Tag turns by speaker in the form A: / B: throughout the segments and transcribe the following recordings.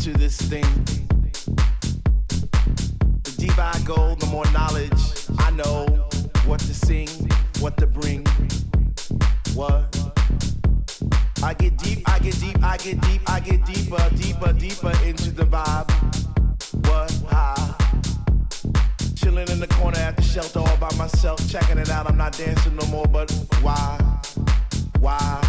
A: into this thing. The deeper I go, the more knowledge I know. What to sing, what to bring. What? I get deep, I get deep, I get deep, I get deeper, deeper, deeper into the vibe. What? How? Chilling in the corner at the shelter all by myself, checking it out. I'm not dancing no more, but why? Why?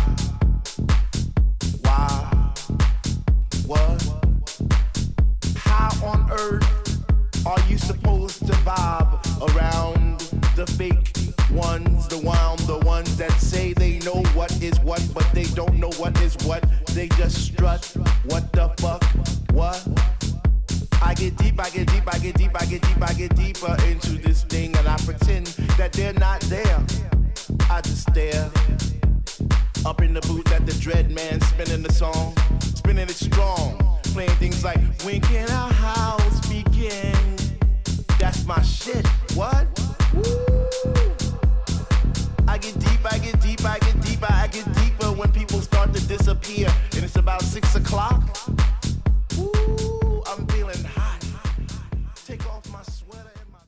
A: Why? What? How on earth are you supposed to vibe around the fake ones, the ones that say they know what is what, but they don't know what is what. They just strut. What the fuck? What? I get deep, I get deep, I get deep, I get deep, I get deeper into this thing, and I pretend that they're not there. I just stare up in the booth at the Dread Man spinning the song, spinning it strong, playing things like when can our house begin? That's my shit. What? Woo! I get deep, I get deep, I get deeper, I get deeper when people start to disappear, and it's about 6 o'clock. Woo!